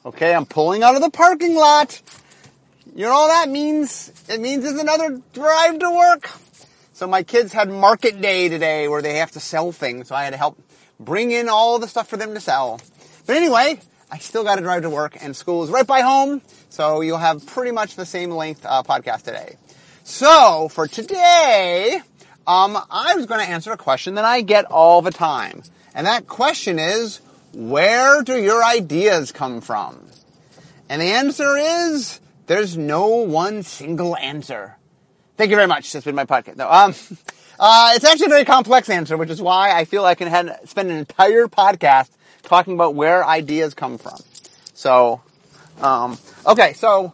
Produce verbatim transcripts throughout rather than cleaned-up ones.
Okay, I'm pulling out of the parking lot. You know all that means? It means it's another drive to work. So my kids had market day today where they have to sell things, so I had to help bring in all the stuff for them to sell. But anyway, I still got to drive to work, and school is right by home, so you'll have pretty much the same length uh, podcast today. So for today, um, I was going to answer a question that I get all the time, and that question is, where do your ideas come from? And the answer is, there's no one single answer. Thank you very much. That's been my podcast. No, um, uh, it's actually a very complex answer, which is why I feel I can have, spend an entire podcast talking about where ideas come from. So, um, okay, so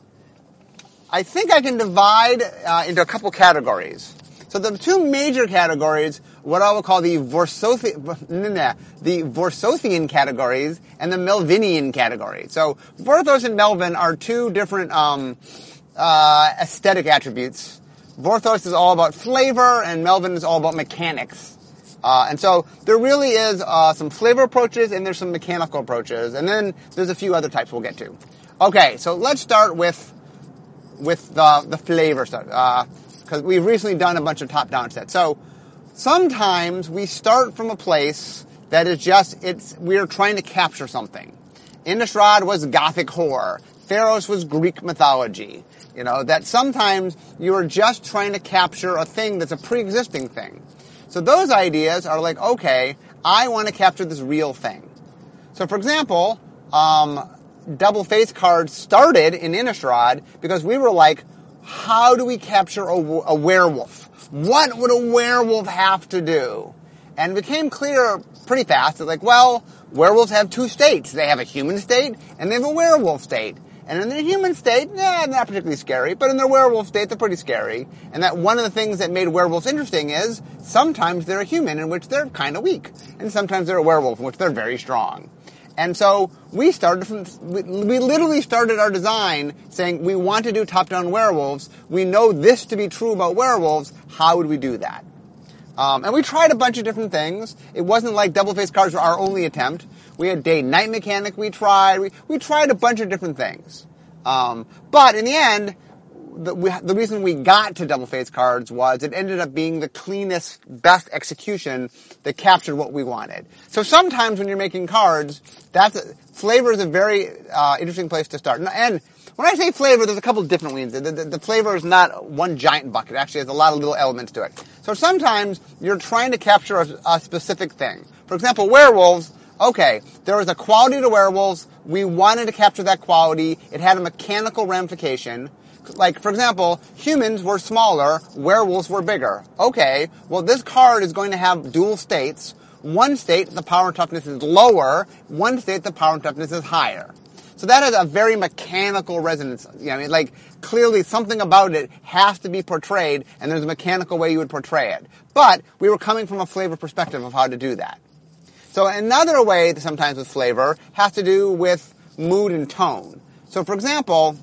I think I can divide uh, into a couple categories. So the two major categories, what I will call the Vorsothian, the Vorsothian categories and the Melvinian category. So Vorthos and Melvin are two different um, uh, aesthetic attributes. Vorthos is all about flavor, and Melvin is all about mechanics. Uh, and so there really is uh, some flavor approaches, and there's some mechanical approaches, and then there's a few other types we'll get to. Okay, so let's start with with the the flavor stuff, because uh, we've recently done a bunch of top-down sets. So sometimes we start from a place that is just it's we're trying to capture something. Innistrad was Gothic horror. Theros was Greek mythology. You know, that sometimes you are just trying to capture a thing that's a pre-existing thing. So those ideas are like, okay, I want to capture this real thing. So for example, um, double face cards started in Innistrad because we were like, how do we capture a, a werewolf? What would a werewolf have to do? And it became clear pretty fast that like, well, werewolves have two states. They have a human state and they have a werewolf state. And in their human state, eh, not particularly scary, but in their werewolf state, they're pretty scary. And that one of the things that made werewolves interesting is sometimes they're a human in which they're kind of weak, and sometimes they're a werewolf in which they're very strong. And so we started from, we, we literally started our design saying we want to do top-down werewolves. We know this to be true about werewolves. How would we do that? Um, and we tried a bunch of different things. It wasn't like double-faced cards were our only attempt. We had day-night mechanic we tried. We, we tried a bunch of different things. Um, but in the end, the, we, the reason we got to double-faced cards was it ended up being the cleanest, best execution that captured what we wanted. So sometimes when you're making cards, that's a, flavor is a very uh, interesting place to start. And when I say flavor, there's a couple of different ways. The, the, the flavor is not one giant bucket. It actually has a lot of little elements to it. So sometimes you're trying to capture a, a specific thing. For example, werewolves. Okay, there was a quality to werewolves. We wanted to capture that quality. It had a mechanical ramification. Like, for example, humans were smaller, werewolves were bigger. Okay, well, this card is going to have dual states. One state, the power and toughness is lower. One state, the power and toughness is higher. So that has a very mechanical resonance. You know, I mean, like, clearly something about it has to be portrayed, and there's a mechanical way you would portray it. But we were coming from a flavor perspective of how to do that. So another way, that sometimes with flavor, has to do with mood and tone. So for example,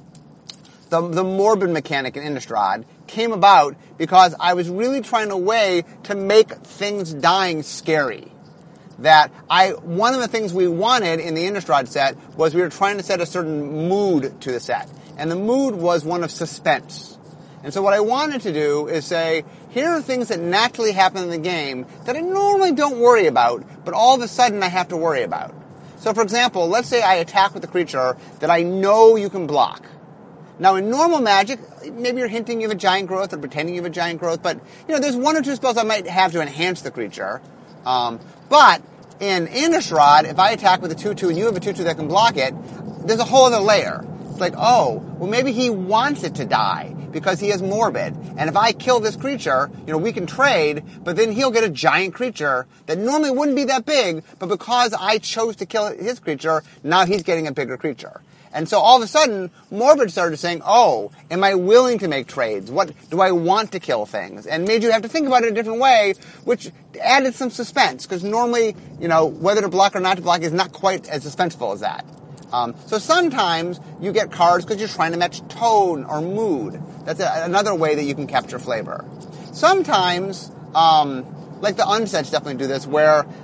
the, the morbid mechanic in Innistrad came about because I was really trying a way to make things dying scary. That I, one of the things we wanted in the Innistrad set was we were trying to set a certain mood to the set. And the mood was one of suspense. And so what I wanted to do is say, here are things that naturally happen in the game that I normally don't worry about, but all of a sudden I have to worry about. So for example, let's say I attack with a creature that I know you can block. Now in normal Magic, maybe you're hinting you have a giant growth or pretending you have a giant growth, but you know, there's one or two spells I might have to enhance the creature. Um, but in Innistrad, if I attack with a two two and you have a two two that can block it, there's a whole other layer. It's like, oh, well maybe he wants it to die because he is morbid. And if I kill this creature, you know, we can trade, but then he'll get a giant creature that normally wouldn't be that big, but because I chose to kill his creature, now he's getting a bigger creature. And so all of a sudden, Morbid started saying, oh, am I willing to make trades? What do I want to kill things? And made you have to think about it a different way, which added some suspense, because normally, you know, whether to block or not to block is not quite as suspenseful as that. Um, so sometimes you get cards because you're trying to match tone or mood. That's a, another way that you can capture flavor. Sometimes, um, like the unsets definitely do this, where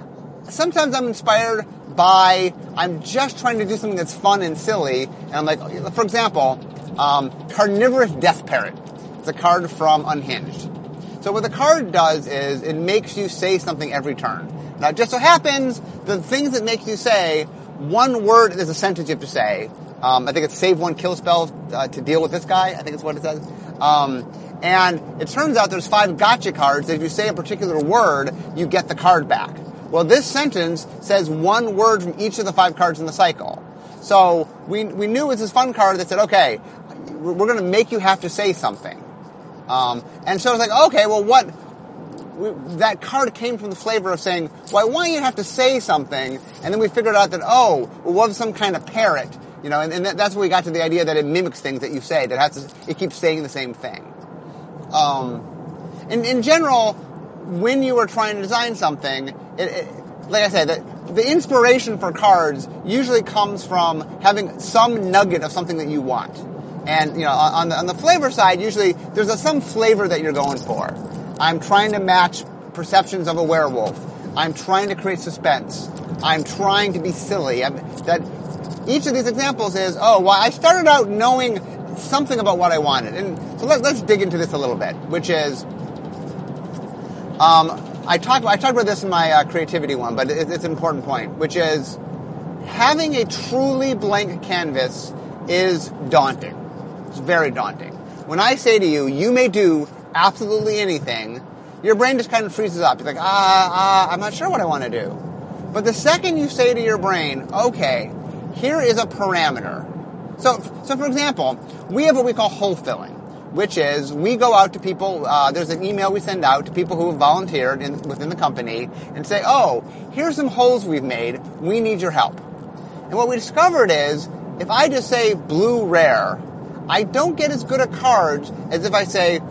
sometimes I'm inspired by, I'm just trying to do something that's fun and silly, and I'm like, for example, um, Carnivorous Death Parrot. It's a card from Unhinged. So what the card does is it makes you say something every turn. Now, it just so happens, the things it makes you say, one word is a sentence you have to say. Um, I think it's save one kill spell uh, to deal with this guy. I think it's what it says. Um, and it turns out there's five gotcha cards that if you say a particular word, you get the card back. Well, this sentence says one word from each of the five cards in the cycle. So we we knew it was this fun card that said, okay, we're going to make you have to say something. Um, and so I was like, okay, well, what... We, that card came from the flavor of saying, well, I want you to have to say something, and then we figured out that, oh, well, what was some kind of parrot? You know, and, and that's where we got to the idea that it mimics things that you say, that has to, it keeps saying the same thing. Um, in, in general, when you are trying to design something, it, it, like I said, the, the inspiration for cards usually comes from having some nugget of something that you want. And, you know, on the, on the flavor side, usually there's a, some flavor that you're going for. I'm trying to match perceptions of a werewolf. I'm trying to create suspense. I'm trying to be silly. I'm, that each of these examples is, oh, well, I started out knowing something about what I wanted. And so let, let's dig into this a little bit, which is, um, I talked I talked about this in my uh, creativity one, but it, it's an important point, which is having a truly blank canvas is daunting. It's very daunting. When I say to you, you may do absolutely anything, your brain just kind of freezes up. You're like, ah, ah, I'm not sure what I want to do. But the second you say to your brain, okay, here is a parameter. So, so for example, we have what we call hole filling, which is we go out to people, uh, there's an email we send out to people who have volunteered in, within the company and say, oh, here's some holes we've made, we need your help. And what we discovered is, if I just say blue rare, I don't get as good a cards as if I say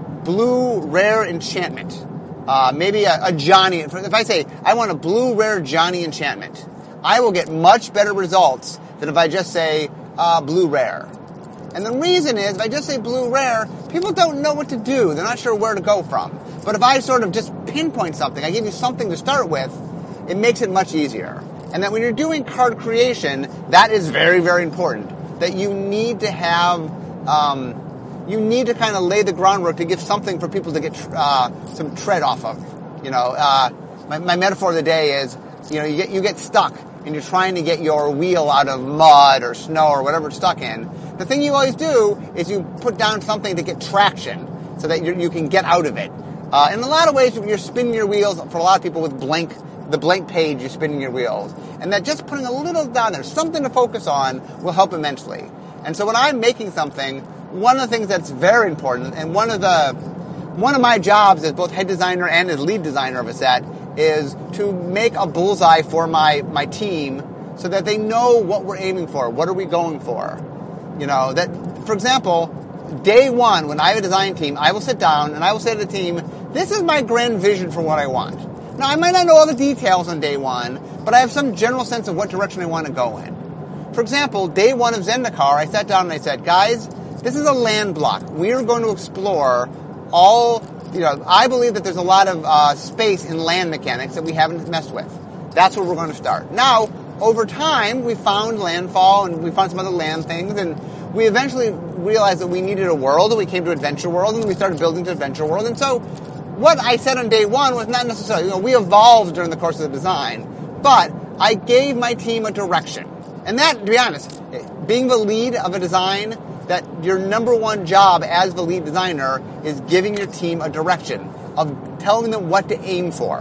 blue rare enchantment. Uh, maybe a, a Johnny. If I say, I want a blue rare Johnny enchantment, I will get much better results than if I just say uh, blue rare. And the reason is, if I just say blue rare, people don't know what to do. They're not sure where to go from. But if I sort of just pinpoint something, I give you something to start with, it makes it much easier. And that when you're doing card creation, that is very, very important. That you need to have... Um, You need to kind of lay the groundwork to give something for people to get uh, some tread off of. You know, uh, my, my metaphor of the day is, you know, you get you get stuck and you're trying to get your wheel out of mud or snow or whatever it's stuck in. The thing you always do is you put down something to get traction so that you you can get out of it. Uh, in a lot of ways, you're spinning your wheels. For a lot of people, with blank the blank page, you're spinning your wheels, and that just putting a little down there, something to focus on, will help immensely. And so when I'm making something, one of the things that's very important, and one of the one of my jobs as both head designer and as lead designer of a set, is to make a bullseye for my, my team so that they know what we're aiming for. What are we going for? You know, that, for example, day one, when I have a design team, I will sit down and I will say to the team, this is my grand vision for what I want. Now, I might not know all the details on day one, but I have some general sense of what direction I want to go in. For example, day one of Zendikar, I sat down and I said, guys, this is a land block. We are going to explore all, you know, I believe that there's a lot of uh, space in land mechanics that we haven't messed with. That's where we're going to start. Now, over time, we found landfall and we found some other land things, and we eventually realized that we needed a world, and we came to Adventure World, and we started building to Adventure World. And so what I said on day one was not necessarily, you know, we evolved during the course of the design, but I gave my team a direction. And that, to be honest, being the lead of a design, that your number one job as the lead designer is giving your team a direction, of telling them what to aim for.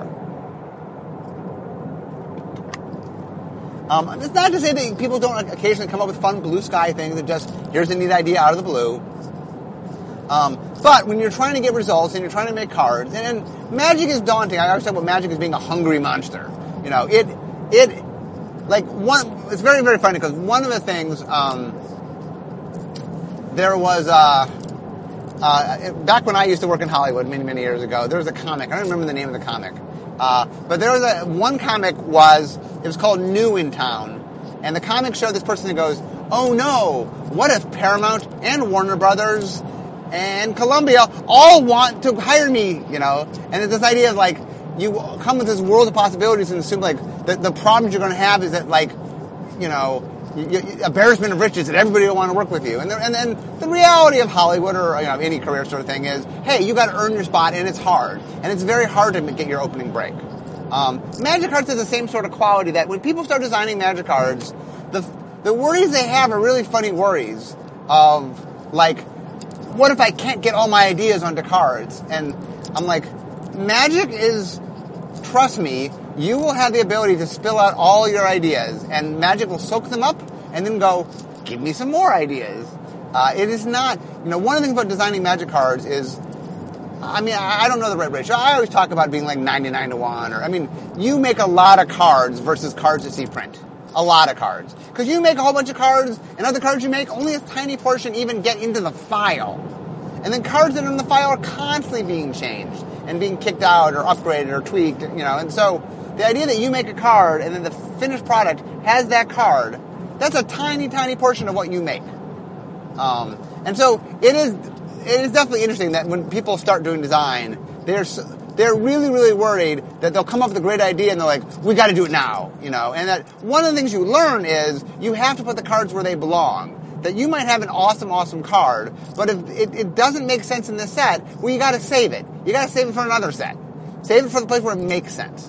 Um, it's not to say that people don't occasionally come up with fun blue sky things that just, here's a neat idea out of the blue. Um, but when you're trying to get results and you're trying to make cards, and, and magic is daunting. I always talk about magic as being a hungry monster. You know, it, it, like one, it's very, very funny because one of the things, um, there was, uh, uh, back when I used to work in Hollywood many, many years ago, there was a comic. I don't remember the name of the comic. Uh, but there was a, one comic was, it was called New in Town. And the comic showed this person who goes, oh no, what if Paramount and Warner Brothers and Columbia all want to hire me, you know? And it's this idea of like, you come with this world of possibilities and assume like the, the problems you're going to have is that like, you know, you, you, embarrassment of riches, that everybody will want to work with you. And the, and then the reality of Hollywood or you know any career sort of thing is, hey, you got to earn your spot, and it's hard, and it's very hard to get your opening break. Um, Magic cards has the same sort of quality that when people start designing Magic cards, the the worries they have are really funny worries of like, what if I can't get all my ideas onto cards? And I'm like, Magic is, trust me, you will have the ability to spill out all your ideas, and Magic will soak them up and then go, give me some more ideas. Uh, it is not, you know, one of the things about designing Magic cards is, I mean, I don't know the right ratio. I always talk about being like ninety-nine to one, or, I mean, you make a lot of cards versus cards you see print. A lot of cards. Because you make a whole bunch of cards, and other cards you make, only a tiny portion even get into the file. And then cards that are in the file are constantly being changed, and being kicked out, or upgraded, or tweaked, you know, and so the idea that you make a card and then the finished product has that card, that's a tiny, tiny portion of what you make. Um, and so it is it is definitely interesting that when people start doing design, they're they're really, really worried that they'll come up with a great idea and they're like, we got to do it now, you know. And that one of the things you learn is you have to put the cards where they belong. That you might have an awesome, awesome card, but if it, it doesn't make sense in this set, well, you got to save it. You got to save it for another set. Save it for the place where it makes sense.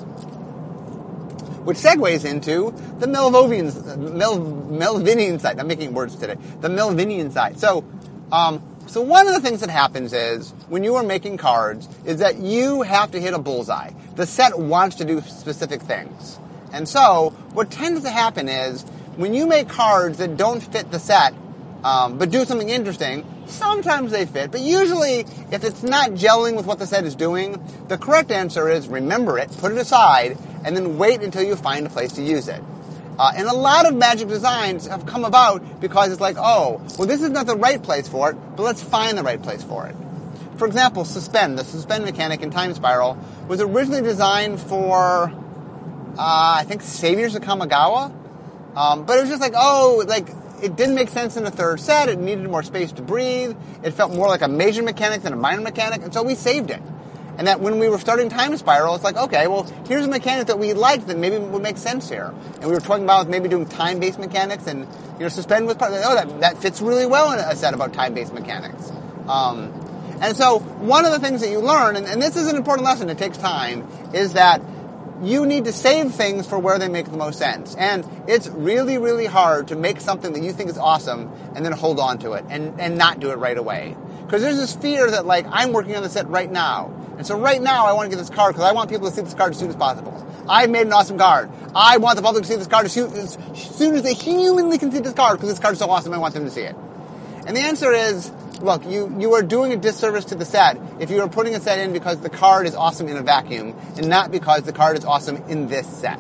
Which segues into the Melvinian, Mel, Melvinian side. I'm making words today. The Melvinian side. So, um, so one of the things that happens is, when you are making cards, is that you have to hit a bullseye. The set wants to do specific things. And so, what tends to happen is, when you make cards that don't fit the set, um, but do something interesting, sometimes they fit, but usually, if it's not gelling with what the set is doing, the correct answer is remember it, put it aside, and then wait until you find a place to use it. Uh, and a lot of Magic designs have come about because it's like, oh, well, this is not the right place for it, but let's find the right place for it. For example, Suspend, the Suspend mechanic in Time Spiral, was originally designed for, uh, I think, Saviors of Kamigawa. Um, but it was just like, oh, like, it didn't make sense in the third set, it needed more space to breathe, it felt more like a major mechanic than a minor mechanic, and so we saved it. And that when we were starting Time Spiral, it's like, okay, well, here's a mechanic that we liked that maybe would make sense here. And we were talking about maybe doing time-based mechanics, and, you know, Suspend was part of, oh, that, that fits really well in a set about time-based mechanics. Um, and so, one of the things that you learn, and, and this is an important lesson, it takes time, is that you need to save things for where they make the most sense. And it's really, really hard to make something that you think is awesome and then hold on to it and, and not do it right away. Because there's this fear that, like, I'm working on the set right now. And so right now I want to get this card because I want people to see this card as soon as possible. I've made an awesome card. I want the public to see this card as soon as, as, soon as they humanly can see this card because this card is so awesome I want them to see it. And the answer is, look, you, you are doing a disservice to the set if you are putting a set in because the card is awesome in a vacuum and not because the card is awesome in this set.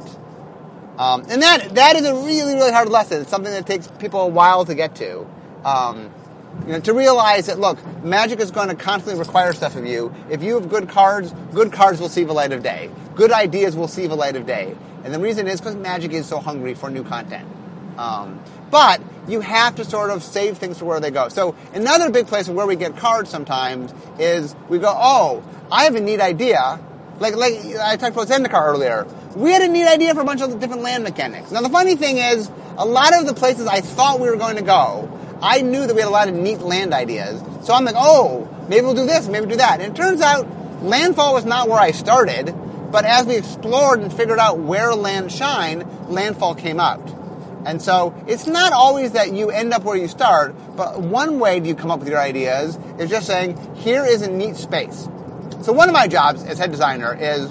Um, and that that is a really, really hard lesson. It's something that takes people a while to get to. Um, you know, to realize that, look, Magic is going to constantly require stuff of you. If you have good cards, good cards will see the light of day. Good ideas will see the light of day. And the reason is because Magic is so hungry for new content. Um, but you have to sort of save things for where they go. So another big place where we get cards sometimes is we go, oh, I have a neat idea. Like like I talked about Zendikar earlier. We had a neat idea for a bunch of different land mechanics. Now the funny thing is, a lot of the places I thought we were going to go, I knew that we had a lot of neat land ideas. So I'm like, oh, maybe we'll do this, maybe we'll do that. And it turns out Landfall was not where I started, but as we explored and figured out where land shine, Landfall came out. And so it's not always that you end up where you start, but one way you come up with your ideas is just saying, here is a neat space. So one of my jobs as head designer is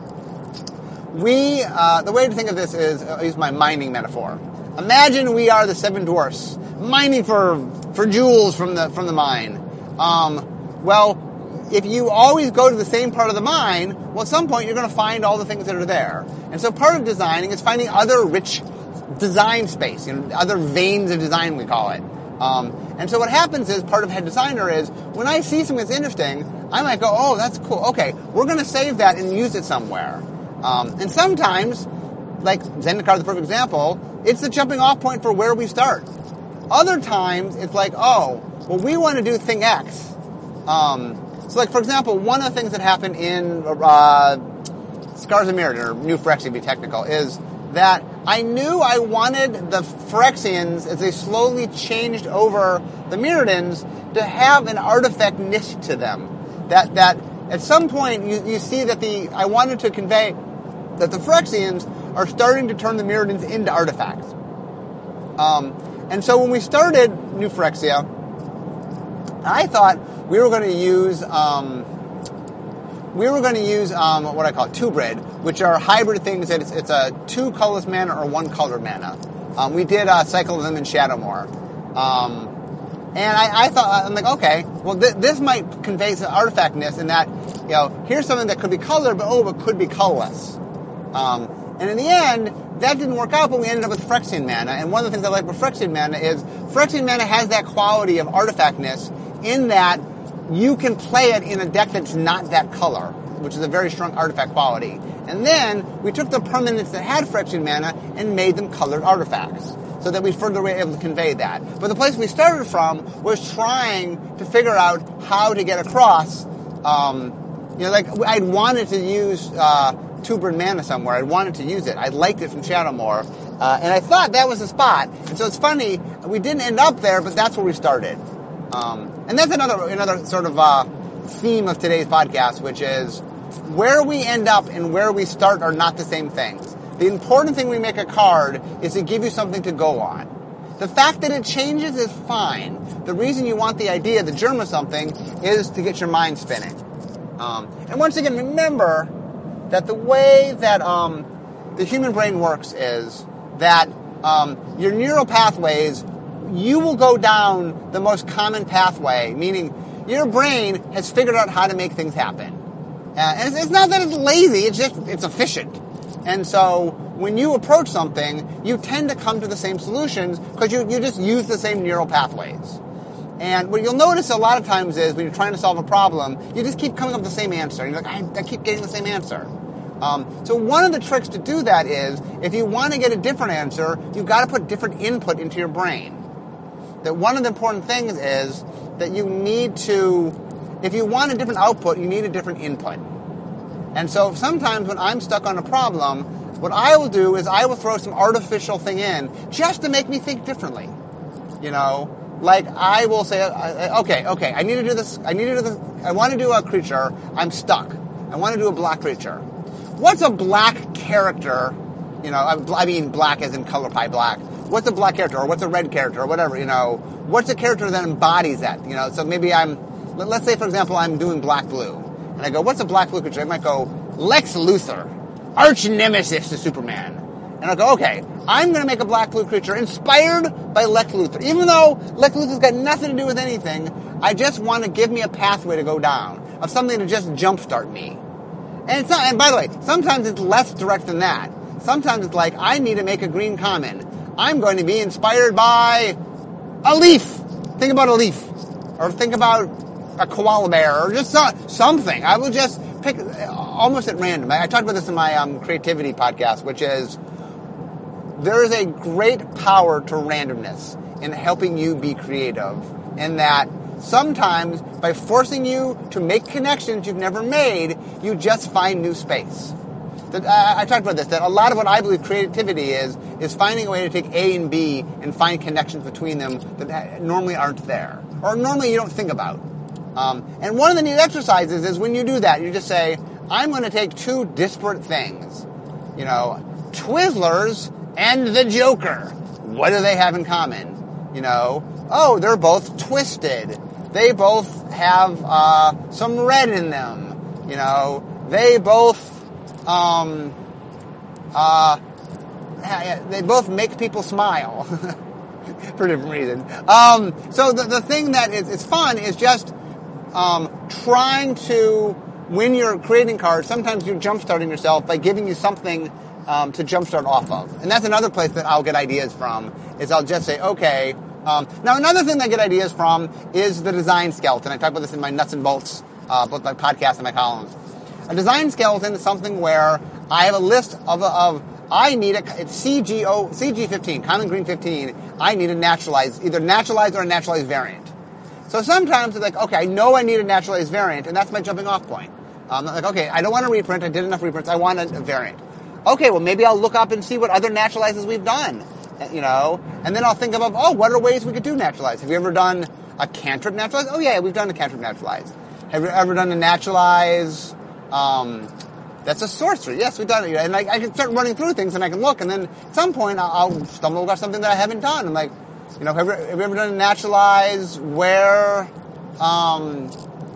we, uh, the way to think of this is, I'll use my mining metaphor. Imagine we are the seven dwarfs mining for, for jewels from the, from the mine. Um, well, if you always go to the same part of the mine, well, at some point you're going to find all the things that are there. And so part of designing is finding other rich design space, you know, other veins of design, we call it. Um, and so what happens is, part of head designer is, when I see something that's interesting, I might go, oh, that's cool. Okay, we're going to save that and use it somewhere. Um, and sometimes, like Zendikar, the perfect example, it's the jumping off point for where we start. Other times, it's like, oh, well, we want to do thing X. Um, so, like, for example, one of the things that happened in uh, Scars of Mirrodin, or New Phyrexia to be technical, is that I knew I wanted the Phyrexians, as they slowly changed over the Mirrodins, to have an artifact-ness to them. That that at some point you, you see that the I wanted to convey that the Phyrexians are starting to turn the Mirrodins into artifacts. Um, and so when we started New Phyrexia, I thought we were going to use um, we were going to use um, what I call two-brid, which are hybrid things that it's, it's a two colorless mana or one colored mana. Um, we did uh, cycle them in Shadowmoor. Um, and I, I thought, I'm like, okay, well, th- this might convey some artifactness in that, you know, here's something that could be colored, but oh, but could be colorless. Um, and in the end, that didn't work out, but we ended up with Phyrexian mana. And one of the things I like with Phyrexian mana is Phyrexian mana has that quality of artifactness in that you can play it in a deck that's not that color, which is a very strong artifact quality. And then we took the permanents that had Phyrexian mana and made them colored artifacts, so that we further were able to convey that. But the place we started from was trying to figure out how to get across, um, you know, like I'd wanted to use uh, two-brid mana somewhere. I'd wanted to use it. I liked it from Shadowmoor. Uh, and I thought that was the spot. And so it's funny, we didn't end up there, but that's where we started. Um, and that's another another sort of uh, theme of today's podcast, which is where we end up and where we start are not the same things. The important thing when we make a card is to give you something to go on. The fact that it changes is fine. The reason you want the idea, the germ of something, is to get your mind spinning. Um, and once again, remember that the way that um, the human brain works is that um, your neural pathways, you will go down the most common pathway, meaning your brain has figured out how to make things happen. Uh, and it's, it's not that it's lazy, it's just, it's efficient. And so when you approach something, you tend to come to the same solutions because you, you just use the same neural pathways. And what you'll notice a lot of times is when you're trying to solve a problem, you just keep coming up with the same answer. And you're like, I, I keep getting the same answer. Um, so one of the tricks to do that is, if you want to get a different answer, you've got to put different input into your brain. That one of the important things is that you need to, if you want a different output, you need a different input. And so sometimes when I'm stuck on a problem, what I will do is I will throw some artificial thing in just to make me think differently. You know, like I will say, okay, okay, I need to do this, I need to do this, I want to do a creature, I'm stuck. I want to do a black creature. What's a black character? You know, I mean black as in color pie black. What's a black character, or what's a red character, or whatever, you know? What's a character that embodies that? You know, so maybe I'm, let's say, for example, I'm doing black-blue. And I go, what's a black-blue creature? I might go, Lex Luthor, arch nemesis to Superman. And I'll go, okay, I'm going to make a black-blue creature inspired by Lex Luthor. Even though Lex Luthor's got nothing to do with anything, I just want to give me a pathway to go down, of something to just jumpstart me. And it's not, and by the way, sometimes it's less direct than that. Sometimes it's like, I need to make a green common. I'm going to be inspired by a leaf. Think about a leaf. Or think about a koala bear. Or just so, something. I will just pick almost at random. I, I talked about this in my um, creativity podcast, which is there is a great power to randomness in helping you be creative. In that sometimes by forcing you to make connections you've never made, you just find new space. That, uh, I talked about this, that a lot of what I believe creativity is, is finding a way to take A and B and find connections between them that normally aren't there, or normally you don't think about. Um, and one of the neat exercises is when you do that, you just say, I'm going to take two disparate things. You know, Twizzlers and the Joker. What do they have in common? You know, oh, they're both twisted. They both have uh, some red in them. You know, they both... Um, uh, they both make people smile for different reasons. Um, so the, the thing that is, is fun is just um, trying to, when you're creating cards, sometimes you're jumpstarting yourself by giving you something um, to jumpstart off of. And that's another place that I'll get ideas from, is I'll just say, okay. Um, now, another thing that I get ideas from is the design skeleton. I talk about this in my Nuts and Bolts, uh, both my podcast and my columns. A design skeleton is something where I have a list of, of I need a, it's C G O, C G fifteen, Common Green fifteen, I need a naturalized, either naturalized or a naturalized variant. So sometimes it's like, okay, I know I need a naturalized variant, and that's my jumping off point. Um, like, okay, I don't want a reprint. I did enough reprints. I want a, a variant. Okay, well, maybe I'll look up and see what other naturalizes we've done, you know, and then I'll think about, oh, what are ways we could do naturalize? Have you ever done a cantrip naturalize? Oh, yeah, we've done a cantrip naturalize. Have you ever done a naturalize, um, that's a sorcery? Yes, we've done it. And I, I can start running through things and I can look, and then at some point I'll, I'll stumble across something that I haven't done. I'm like, you know, have you, have you ever done a naturalize where, um,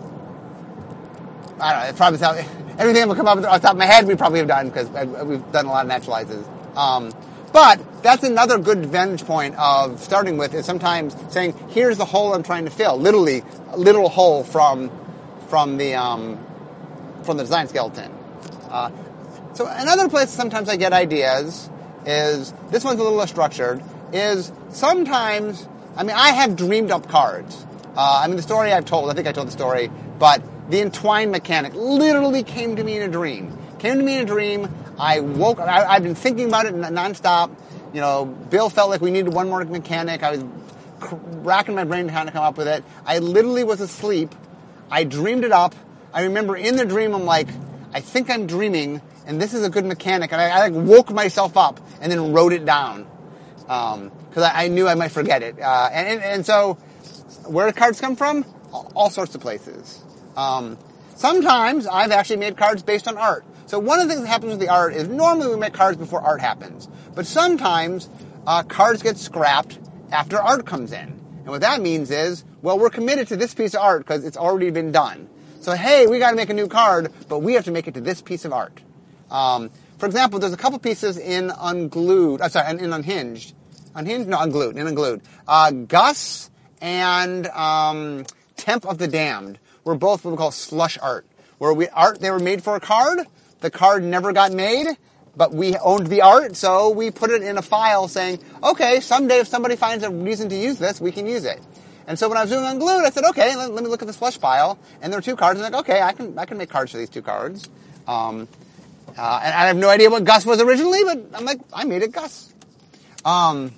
I don't know, it's probably how, everything that will come up off the top of my head we probably have done, because we've done a lot of naturalizes. Um, but that's another good vantage point of starting with, is sometimes saying, here's the hole I'm trying to fill. Literally, a literal hole from, from the, um, from the design skeleton. Uh, so another place sometimes I get ideas is, this one's a little less structured, is sometimes, I mean, I have dreamed up cards. Uh, I mean, the story I've told, I think I told the story, but the entwined mechanic literally came to me in a dream. Came to me in a dream. I woke, I, I've been thinking about it nonstop. You know, Bill felt like we needed one more mechanic. I was racking my brain to kind of come up with it. I literally was asleep. I dreamed it up. I remember in the dream, I'm like, I think I'm dreaming, and this is a good mechanic. And I, I like woke myself up and then wrote it down. Um, cause I, I knew I might forget it. Uh, and, and, and so where do cards come from? All sorts of places. Um, sometimes I've actually made cards based on art. So one of the things that happens with the art is normally we make cards before art happens. But sometimes uh, cards get scrapped after art comes in. And what that means is, well, we're committed to this piece of art because it's already been done. So, hey, we got to make a new card, but we have to make it to this piece of art. Um, for example, there's a couple pieces in Unglued, uh, sorry, in Unhinged. Unhinged? No, Unglued, in Unglued. Uh, Gus and um, Temp of the Damned were both what we call slush art, where we art, they were made for a card. The card never got made, but we owned the art, so we put it in a file saying, okay, someday if somebody finds a reason to use this, we can use it. And so when I was doing Unglued, I said, okay, let, let me look at the slush pile. And there were two cards. And I'm like, okay, I can I can make cards for these two cards. Um, uh, and I have no idea what Gus was originally, but I'm like, I made it Gus. Um,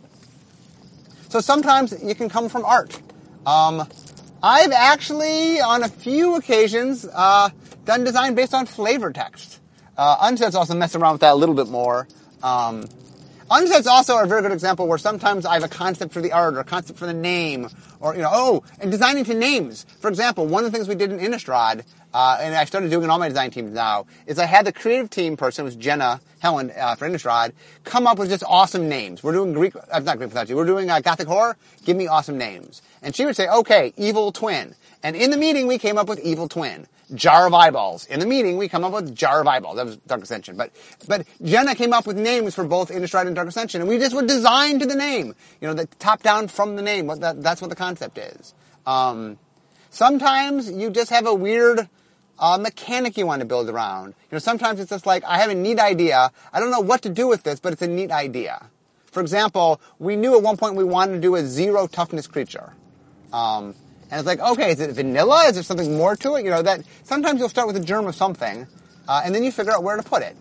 so sometimes you can come from art. Um, I've actually, on a few occasions, uh, done design based on flavor text. Uh, Unsets also mess around with that a little bit more. Um, Unsets also are a very good example where sometimes I have a concept for the art or a concept for the name, or, you know, oh, and designing to names. For example, one of the things we did in Innistrad, uh, and I started doing in all my design teams now, is I had the creative team person, it was Jenna Helen, uh, for Innistrad, come up with just awesome names. We're doing Greek, uh, not Greek mythology, we're doing uh, Gothic horror, give me awesome names. And she would say, okay, Evil Twin. And in the meeting, we came up with Evil Twin. Jar of Eyeballs. In the meeting, we come up with Jar of Eyeballs. That was Dark Ascension. But, but Jenna came up with names for both Innistrad and Dark Ascension, and we just would design to the name. You know, the top down from the name. What that, that's what the concept is. Um, sometimes you just have a weird, uh, mechanic you want to build around. You know, sometimes it's just like, I have a neat idea. I don't know what to do with this, but it's a neat idea. For example, we knew at one point we wanted to do a zero toughness creature. Um, And it's like, okay, is it vanilla? Is there something more to it? You know, that sometimes you'll start with a germ of something, uh, and then you figure out where to put it.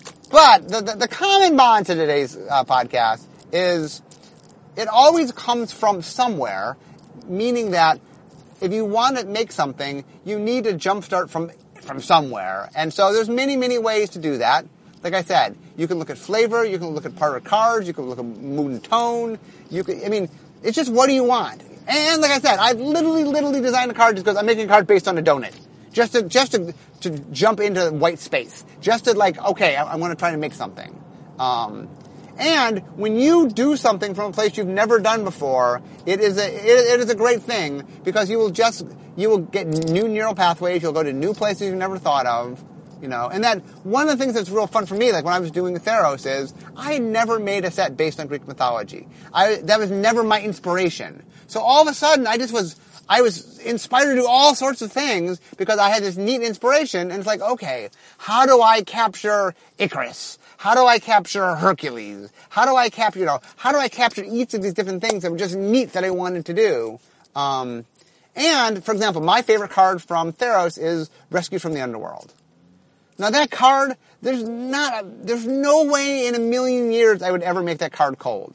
But the, the, the common bond to today's uh, podcast is it always comes from somewhere, meaning that if you want to make something, you need to jumpstart from from somewhere. And so there's many, many ways to do that. Like I said, you can look at flavor, you can look at part of cards, you can look at mood and tone. You can, I mean, it's just what do you want? And like I said, I've literally, literally designed a card just because I'm making a card based on a donut. Just to, just to, to jump into white space. Just to like, okay, I, I want to try to make something. Um, and when you do something from a place you've never done before, it is a, it, it is a great thing because you will just, you will get new neural pathways, you'll go to new places you've never thought of. You know, and that one of the things that's real fun for me, like when I was doing Theros, is I had never made a set based on Greek mythology. I that was never my inspiration. So all of a sudden, I just was I was inspired to do all sorts of things because I had this neat inspiration. And it's like, okay, how do I capture Icarus? How do I capture Hercules? How do I capture, you know, how do I capture each of these different things that were just neat that I wanted to do? Um, and for example, my favorite card from Theros is Rescue from the Underworld. Now that card, there's not, a, there's no way in a million years I would ever make that card cold.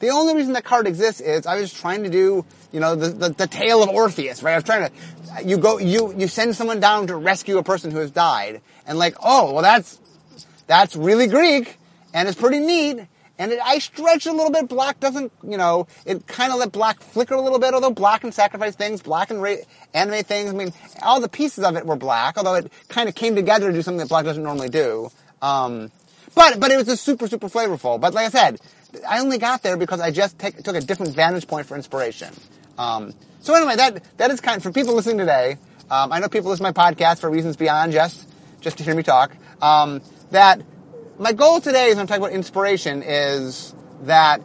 The only reason that card exists is I was trying to do, you know, the, the, the tale of Orpheus, right? I was trying to, you go, you, you send someone down to rescue a person who has died, and like, oh, well that's, that's really Greek, and it's pretty neat, and it, I stretched a little bit. Black doesn't, you know, it kind of let black flicker a little bit, although black can sacrifice things, black can ra- animate things. I mean, all the pieces of it were black, although it kind of came together to do something that black doesn't normally do. Um, but, but it was just super, super flavorful. But like I said, I only got there because I just take, took a different vantage point for inspiration. Um, so anyway, that, that is kind of, for people listening today, um, I know people listen to my podcast for reasons beyond just, just to hear me talk, um, that my goal today, as I'm talking about inspiration, is that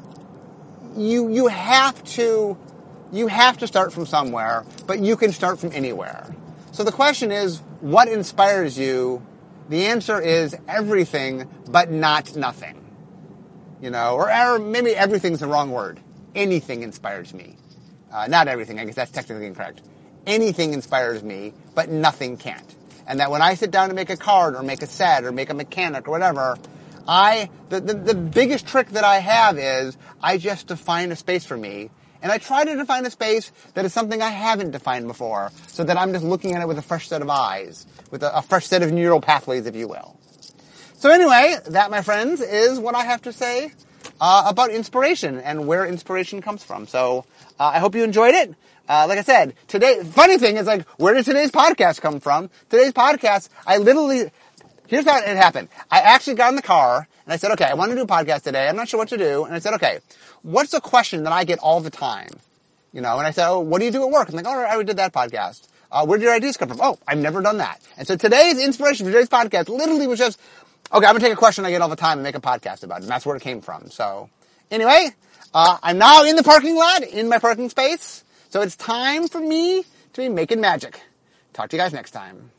you you have to you have to start from somewhere, but you can start from anywhere. So the question is, what inspires you? The answer is everything, but not nothing. You know, or, or maybe everything's the wrong word. Anything inspires me. Uh, not everything. I guess that's technically incorrect. Anything inspires me, but nothing can't. And that when I sit down to make a card or make a set or make a mechanic or whatever, I, the, the, the biggest trick that I have is I just define a space for me. And I try to define a space that is something I haven't defined before, so that I'm just looking at it with a fresh set of eyes, with a, a fresh set of neural pathways, if you will. So anyway, that, my friends, is what I have to say uh, about inspiration and where inspiration comes from. So uh, I hope you enjoyed it. Uh, like I said, today, funny thing is like, where did today's podcast come from? Today's podcast, I literally, here's how it happened. I actually got in the car and I said, okay, I want to do a podcast today. I'm not sure what to do. And I said, okay, what's a question that I get all the time? You know, and I said, oh, what do you do at work? I'm like, all right, I already did that podcast. Uh, where did your ideas come from? Oh, I've never done that. And so today's inspiration for today's podcast literally was just, okay, I'm going to take a question I get all the time and make a podcast about it. And that's where it came from. So anyway, uh, I'm now in the parking lot, in my parking space. So it's time for me to be making magic. Talk to you guys next time.